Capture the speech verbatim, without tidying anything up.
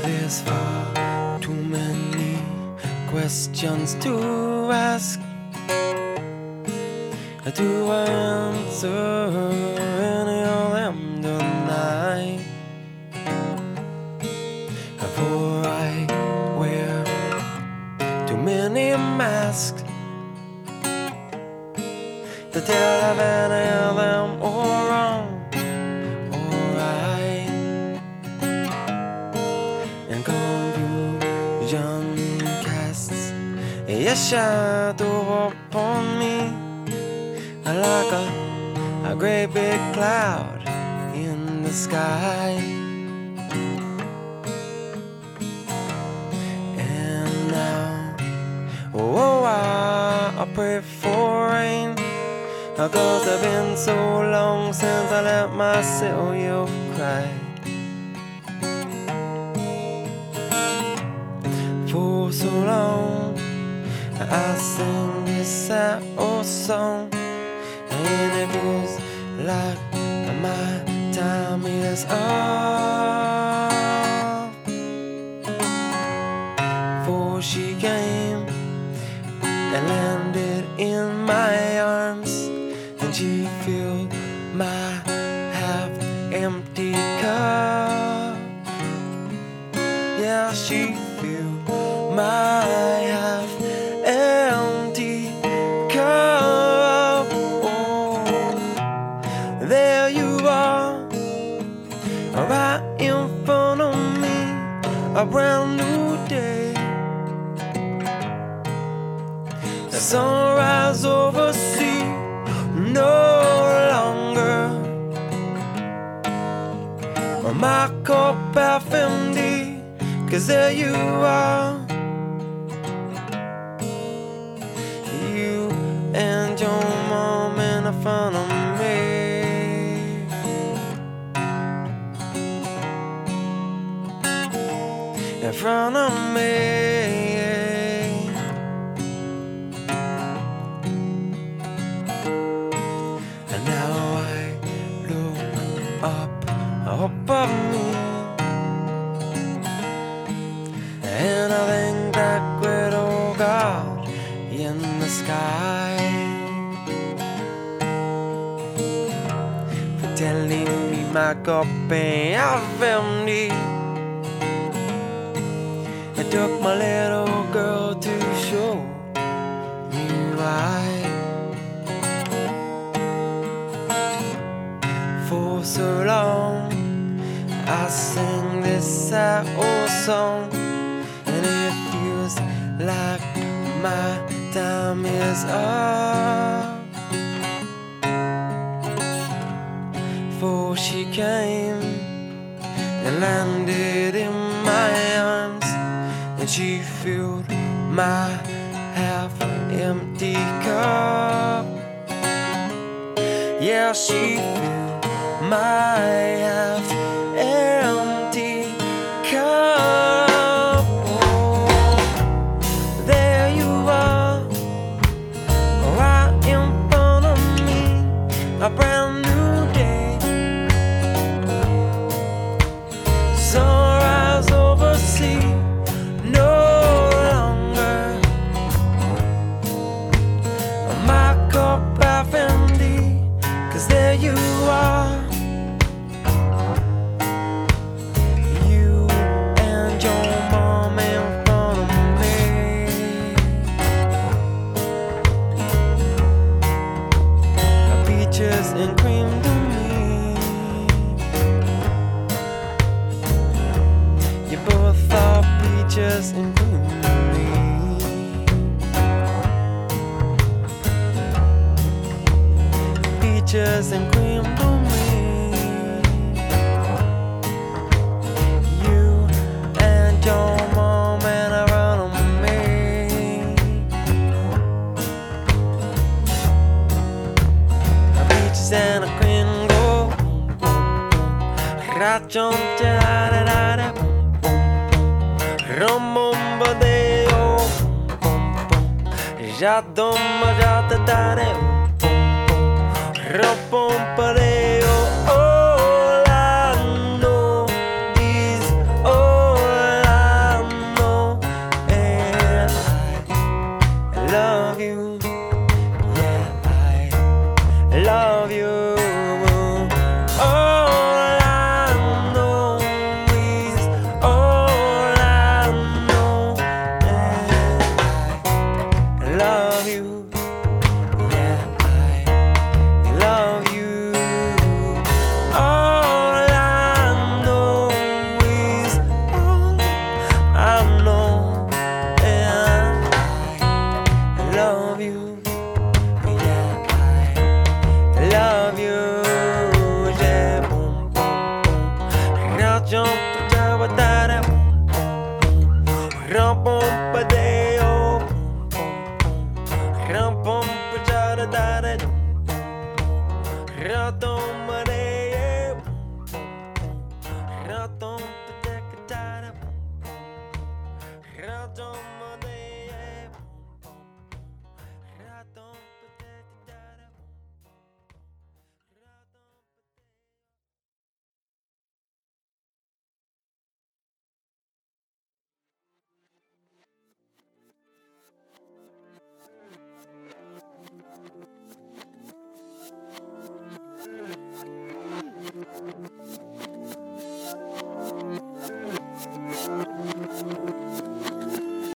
There's far too many questions to ask, to answer any of them tonight. For I wear too many masks to tell if any of them are wrong or right. And confusion casts a shadow upon me, like a, a great big cloud in the sky. And now, oh, I, I pray for rain, 'cause it's been so long since I let myself cry. For so long I sing this sad old song, and it feels like my time is up. For she came and landed in my arms, and she filled my half-empty cup. Yeah, she filled my half-empty cup. Oh, there you are, right in front of me, a brand new day. The sunrise over sea, no longer my cup half empty, 'cause there you are, you and your mom in front of me, in front of me. And now I look up, up of me, and I think that great old God in the sky for telling me my cup ain't half empty. It took my little girl to show me why. For so long I sing this sad old song, and it feels like my time is up. For she came and landed in my arms, and she filled my half-empty cup. Yeah, she filled my half-empty cup. Oh, there you are, right in front of me, a brand new day. Sunrise over sea, no longer my cup half empty, 'cause there you are, you and your mom in front of me. Peaches and cream to me, you both are peaches and cream to me. Peaches and cream to me, you and your mom and around on me. Peaches and a cream go, rachon da da da da, rumba de oh, jadom jada da da, rum pum pa de.